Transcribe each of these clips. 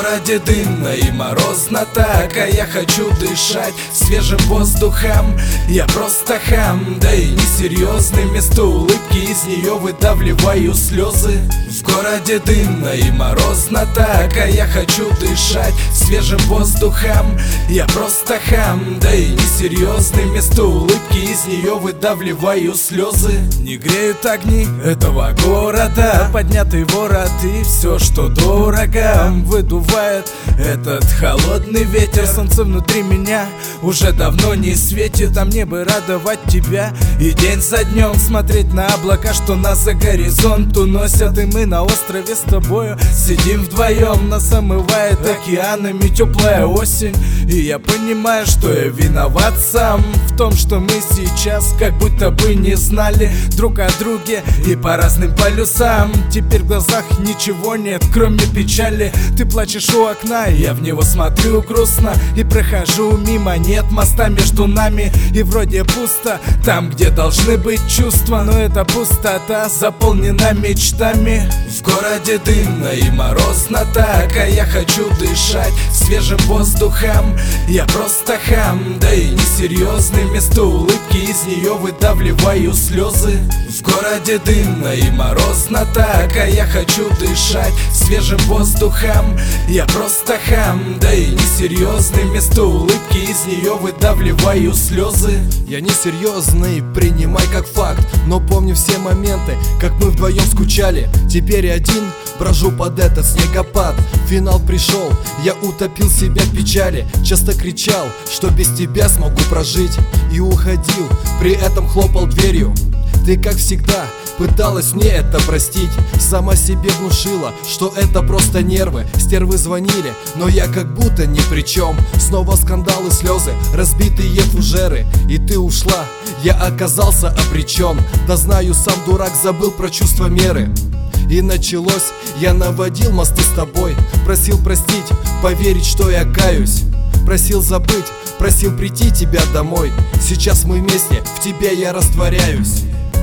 городе дымно и морозно так, а я хочу дышать свежим воздухом. Я просто хам, да и несерьезный. Вместо улыбки из нее выдавливаю слезы. В городе дымно и морозно так, а я хочу дышать свежим воздухом. Я просто хам, да и несерьезный. Вместо улыбки из нее выдавливаю слезы. Не греют огни этого города поднятый ворот и все, что дорого, выдувает этот холодный ветер. Солнце внутри меня уже давно не светит, а мне бы радовать тебя и день за днем смотреть на облака, что нас за горизонт уносят. И мы на острове с тобою сидим вдвоем. Нас омывает океанами теплая осень, и я понимаю, что я виноват сам в том, что мы сейчас как будто бы не знали друг о друге и по разным полюсам. Теперь в глазах ничего нет, кроме печали. Ты плачешь у окна, я в него смотрю грустно и прохожу мимо. Нет моста между нами, и вроде пусто там, где должны быть чувства, но эта пустота заполнена мечтами. В городе дымно и морозно так, а я хочу дышать свежим воздухом. Я просто хам, да и несерьезный. Вместо улыбки из нее выдавливаю слезы. В городе дымно и морозно так, а я хочу дышать свежим воздухом. Я просто хам, да и несерьезный. Вместо улыбки из нее выдавливаю слезы. Я несерьезный, принимай как факт, но помню все моменты, как мы вдвоем скучали. Теперь один брожу под этот снегопад. Финал пришел, я утопил себя в печали. Часто кричал, что без тебя смогу прожить, и уходил, при этом хлопал дверью. Ты, как всегда, пыталась мне это простить. Сама себе внушила, что это просто нервы. Стервы звонили, но я как будто ни при чем. Снова скандалы, слезы, разбитые фужеры. И ты ушла, я оказался обречен. Да знаю, сам дурак забыл про чувство меры. И началось, я наводил мосты с тобой. Просил простить, поверить, что я каюсь. Просил забыть, просил прийти тебя домой. Сейчас мы вместе, в тебе я растворяюсь.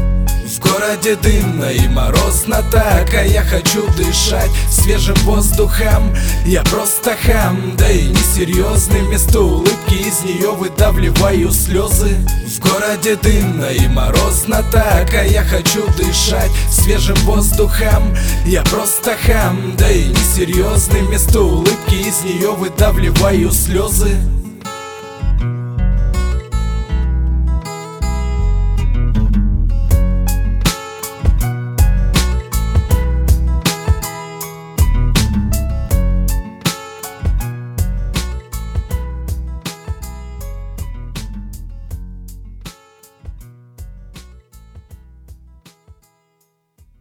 В городе дымно и морозно так, а я хочу дышать свежим воздухом. Я просто хам, да и несерьезный. Вместо улыбки из нее выдавливаю слезы. В городе дымно и морозно так, а я хочу дышать свежим воздухом. Я просто хам, да и несерьезный. Вместо улыбки из нее выдавливаю слезы.